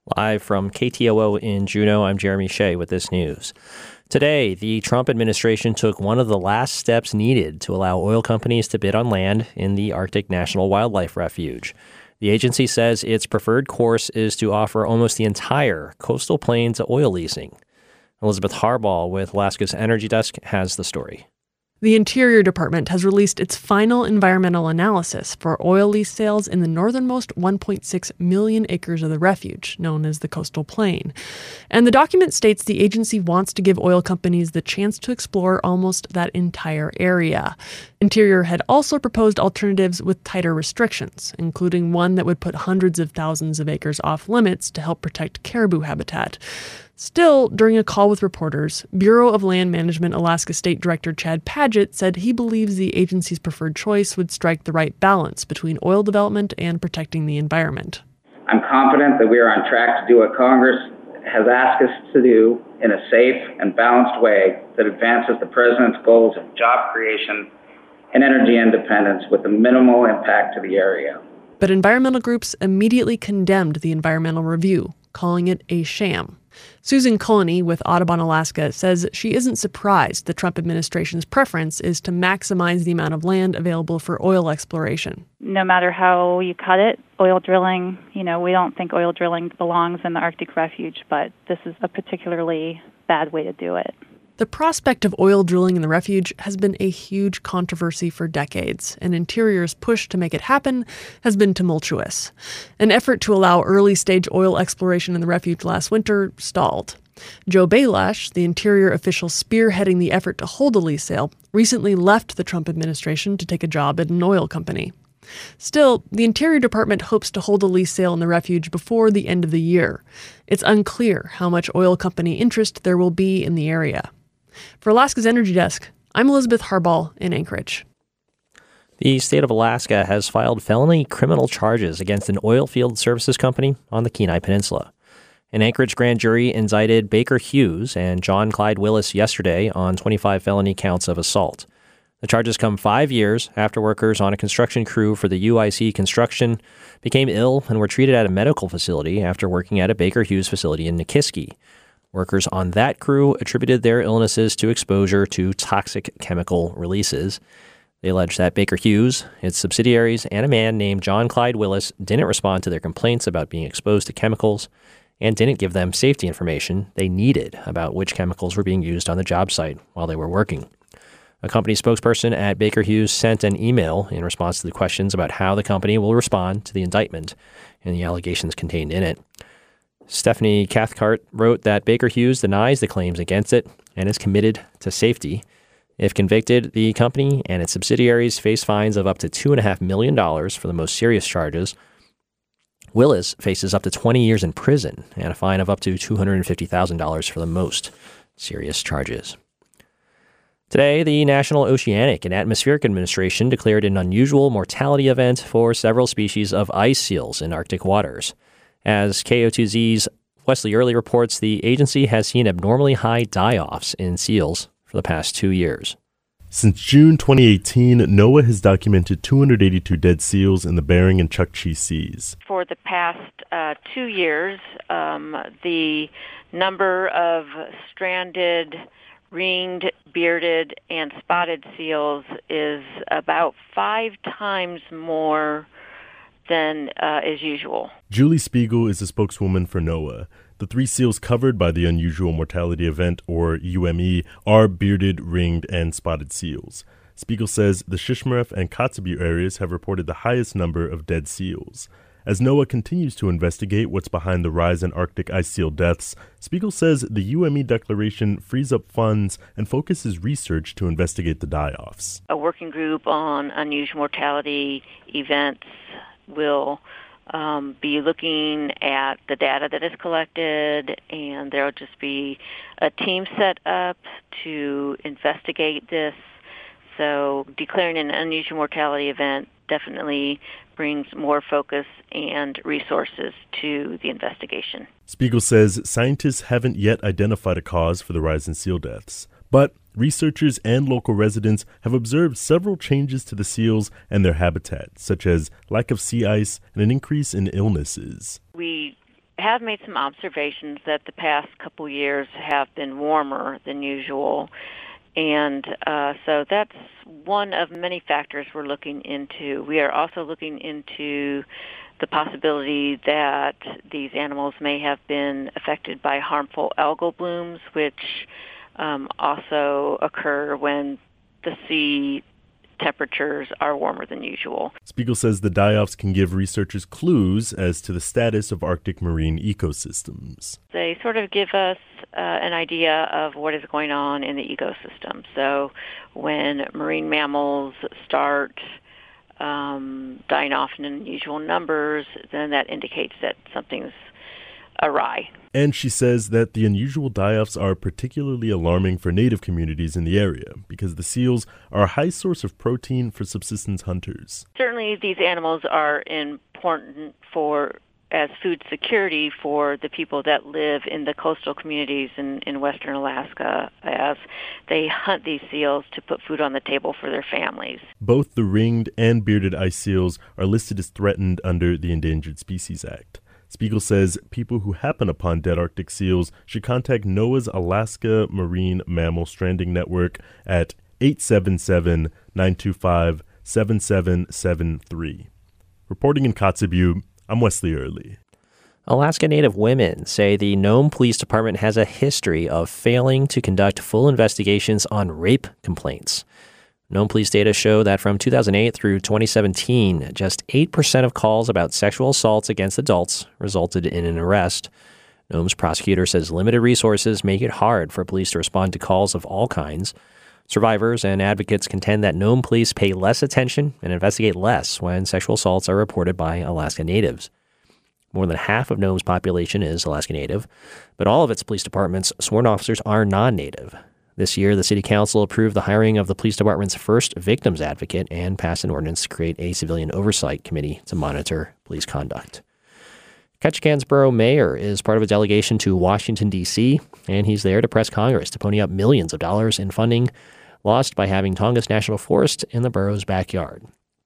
Live from KTOO in Juneau, I'm Jeremy Shea with this news. Today, the Trump administration took one of the last steps needed to allow oil companies to bid on land in the Arctic National Wildlife Refuge. The agency says its preferred course is to offer almost the entire coastal plain to oil leasing. Elizabeth Harbaugh with Alaska's Energy Desk has the story. The Interior Department has released its final environmental analysis for oil lease sales in the northernmost 1.6 million acres of the refuge, known as the Coastal Plain. And the document states the agency wants to give oil companies the chance to explore almost that entire area. Interior had also proposed alternatives with tighter restrictions, including one that would put hundreds of thousands of acres off limits to help protect caribou habitat. Still, during a call with reporters, Bureau of Land Management Alaska State Director Chad Padgett said he believes the agency's preferred choice would strike the right balance between oil development and protecting the environment. I'm confident that we are on track to do what Congress has asked us to do in a safe and balanced way that advances the President's goals of job creation and energy independence with a minimal impact to the area. But environmental groups immediately condemned the environmental review, calling it a sham. Susan Culleney with Audubon Alaska says she isn't surprised the Trump administration's preference is to maximize the amount of land available for oil exploration. No matter how you cut it, oil drilling, we don't think oil drilling belongs in the Arctic Refuge, but this is a particularly bad way to do it. The prospect of oil drilling in the refuge has been a huge controversy for decades, and Interior's push to make it happen has been tumultuous. An effort to allow early-stage oil exploration in the refuge last winter stalled. Joe Balash, the Interior official spearheading the effort to hold a lease sale, recently left the Trump administration to take a job at an oil company. Still, the Interior Department hopes to hold a lease sale in the refuge before the end of the year. It's unclear how much oil company interest there will be in the area. For Alaska's Energy Desk, I'm Elizabeth Harbaugh in Anchorage. The state of Alaska has filed felony criminal charges against an oil field services company on the Kenai Peninsula. An Anchorage grand jury indicted Baker Hughes and John Clyde Willis yesterday on 25 felony counts of assault. The charges come 5 years after workers on a construction crew for the UIC Construction became ill and were treated at a medical facility after working at a Baker Hughes facility in Nikiski. Workers on that crew attributed their illnesses to exposure to toxic chemical releases. They allege that Baker Hughes, its subsidiaries, and a man named John Clyde Willis didn't respond to their complaints about being exposed to chemicals and didn't give them safety information they needed about which chemicals were being used on the job site while they were working. A company spokesperson at Baker Hughes sent an email in response to the questions about how the company will respond to the indictment and the allegations contained in it. Stephanie Cathcart wrote that Baker Hughes denies the claims against it and is committed to safety. If convicted, the company and its subsidiaries face fines of up to $2.5 million for the most serious charges. Willis faces up to 20 years in prison and a fine of up to $250,000 for the most serious charges. Today, the National Oceanic and Atmospheric Administration declared an unusual mortality event for several species of ice seals in Arctic waters. As KO2Z's Wesley Early reports, the agency has seen abnormally high die-offs in seals for the past 2 years. Since June 2018, NOAA has documented 282 dead seals in the Bering and Chukchi Seas. For the past 2 years, the number of stranded, ringed, bearded, and spotted seals is about 5 times more than is usual. Julie Spiegel is a spokeswoman for NOAA. The 3 seals covered by the unusual mortality event, or UME, are bearded, ringed, and spotted seals. Spiegel says the Shishmaref and Kotzebue areas have reported the highest number of dead seals. As NOAA continues to investigate what's behind the rise in Arctic ice seal deaths, Spiegel says the UME declaration frees up funds and focuses research to investigate the die-offs. A working group on unusual mortality events will be looking at the data that is collected, and there will just be a team set up to investigate this. So declaring an unusual mortality event definitely brings more focus and resources to the investigation. Spiegel says scientists haven't yet identified a cause for the rise in seal deaths, but researchers and local residents have observed several changes to the seals and their habitat, such as lack of sea ice and an increase in illnesses. We have made some observations that the past couple years have been warmer than usual. And so that's one of many factors we're looking into. We are also looking into the possibility that these animals may have been affected by harmful algal blooms, which also occur when the sea temperatures are warmer than usual. Spiegel says the die-offs can give researchers clues as to the status of Arctic marine ecosystems. They sort of give us an idea of what is going on in the ecosystem. So when marine mammals start dying off in unusual numbers, then that indicates that something's awry. And she says that the unusual die-offs are particularly alarming for native communities in the area because the seals are a high source of protein for subsistence hunters. Certainly these animals are important as food security for the people that live in the coastal communities in western Alaska, as they hunt these seals to put food on the table for their families. Both the ringed and bearded ice seals are listed as threatened under the Endangered Species Act. Spiegel says people who happen upon dead Arctic seals should contact NOAA's Alaska Marine Mammal Stranding Network at 877-925-7773. Reporting in Kotzebue, I'm Wesley Early. Alaska Native women say the Nome Police Department has a history of failing to conduct full investigations on rape complaints. Nome police data show that from 2008 through 2017, just 8% of calls about sexual assaults against adults resulted in an arrest. Nome's prosecutor says limited resources make it hard for police to respond to calls of all kinds. Survivors and advocates contend that Nome police pay less attention and investigate less when sexual assaults are reported by Alaska Natives. More than half of Nome's population is Alaska Native, but all of its police department's sworn officers are non-Native. This year, the City Council approved the hiring of the police department's first victims advocate and passed an ordinance to create a civilian oversight committee to monitor police conduct. Ketchikan's borough mayor is part of a delegation to Washington, D.C., and he's there to press Congress to pony up millions of dollars in funding lost by having Tongass National Forest in the borough's backyard.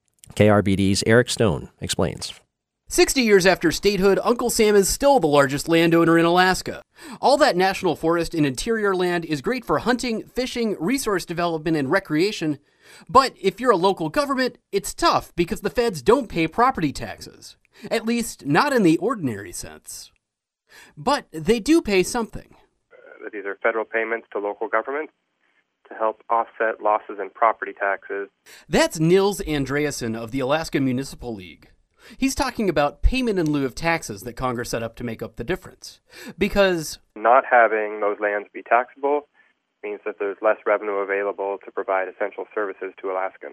KRBD's Eric Stone explains. 60 years after statehood, Uncle Sam is still the largest landowner in Alaska. All that national forest and interior land is great for hunting, fishing, resource development, and recreation. But if you're a local government, it's tough because the feds don't pay property taxes. At least, not in the ordinary sense. But they do pay something. These are federal payments to local governments to help offset losses in property taxes. That's Nils Andreasen of the Alaska Municipal League. He's talking about payment in lieu of taxes that Congress set up to make up the difference. Because not having those lands be taxable means that there's less revenue available to provide essential services to Alaskans.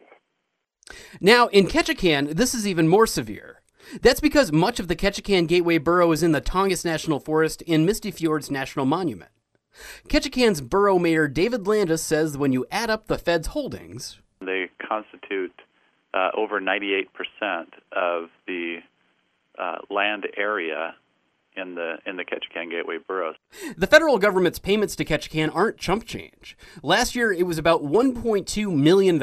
Now, in Ketchikan, this is even more severe. That's because much of the Ketchikan Gateway Borough is in the Tongass National Forest and Misty Fjords National Monument. Ketchikan's borough mayor David Landis says when you add up the Fed's holdings, they constitute over 98% of the land area in the Ketchikan Gateway boroughs. The federal government's payments to Ketchikan aren't chump change. Last year, it was about $1.2 million.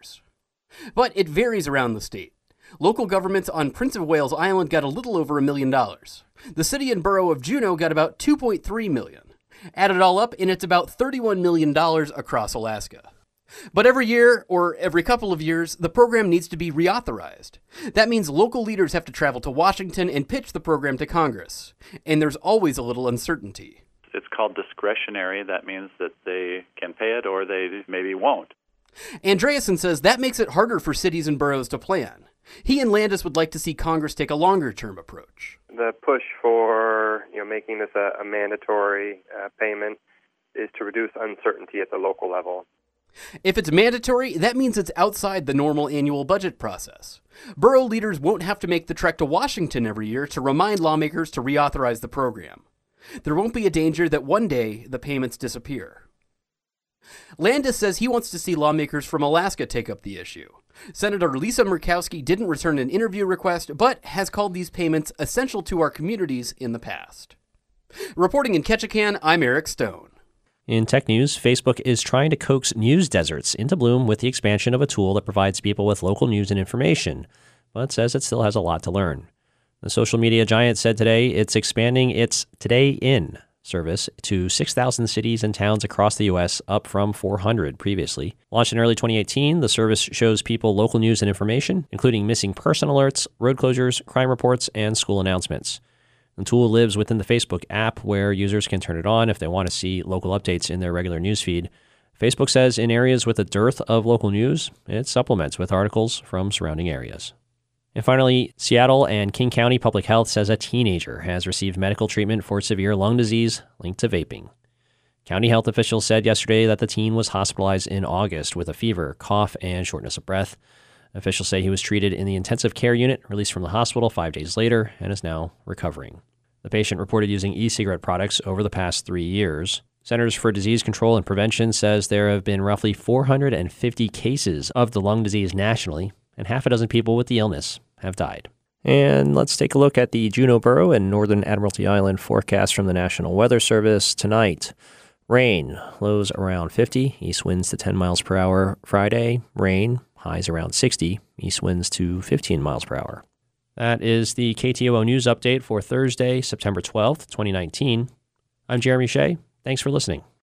But it varies around the state. Local governments on Prince of Wales Island got a little over $1 million. The city and borough of Juneau got about $2.3 million. Add it all up, and it's about $31 million across Alaska. But every year, or every couple of years, the program needs to be reauthorized. That means local leaders have to travel to Washington and pitch the program to Congress. And there's always a little uncertainty. It's called discretionary. That means that they can pay it or they maybe won't. Andreasen says that makes it harder for cities and boroughs to plan. He and Landis would like to see Congress take a longer-term approach. The push for making this a mandatory payment is to reduce uncertainty at the local level. If it's mandatory, that means it's outside the normal annual budget process. Borough leaders won't have to make the trek to Washington every year to remind lawmakers to reauthorize the program. There won't be a danger that one day the payments disappear. Landis says he wants to see lawmakers from Alaska take up the issue. Senator Lisa Murkowski didn't return an interview request, but has called these payments essential to our communities in the past. Reporting in Ketchikan, I'm Eric Stone. In tech news, Facebook is trying to coax news deserts into bloom with the expansion of a tool that provides people with local news and information, but says it still has a lot to learn. The social media giant said today it's expanding its Today In service to 6,000 cities and towns across the U.S., up from 400 previously. Launched in early 2018, the service shows people local news and information, including missing person alerts, road closures, crime reports, and school announcements. The tool lives within the Facebook app, where users can turn it on if they want to see local updates in their regular newsfeed. Facebook says in areas with a dearth of local news, it supplements with articles from surrounding areas. And finally, Seattle and King County Public Health says a teenager has received medical treatment for severe lung disease linked to vaping. County health officials said yesterday that the teen was hospitalized in August with a fever, cough, and shortness of breath. Officials say he was treated in the intensive care unit, released from the hospital 5 days later, and is now recovering. The patient reported using e-cigarette products over the past 3 years. Centers for Disease Control and Prevention says there have been roughly 450 cases of the lung disease nationally, and half a dozen people with the illness have died. And let's take a look at the Juneau Borough and Northern Admiralty Island forecast from the National Weather Service tonight. Rain, lows around 50, east winds to 10 miles per hour. Friday, rain, highs around 60, east winds to 15 miles per hour. That is the KTOO News Update for Thursday, September 12th, 2019. I'm Jeremy Shea. Thanks for listening.